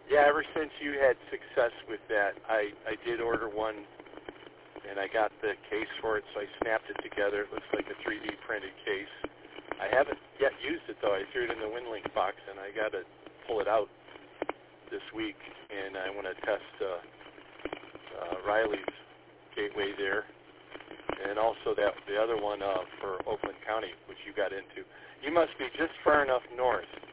Yeah, ever since you had success with that, I did order one, and I got the case for it, so I snapped it together. It looks like a 3D printed case. I haven't yet used it, though. I threw it in the WinLink box, and I got to pull it out this week, and I want to test Riley's gateway there, and also the other one for Oakland County, which you got into. You must be just far enough north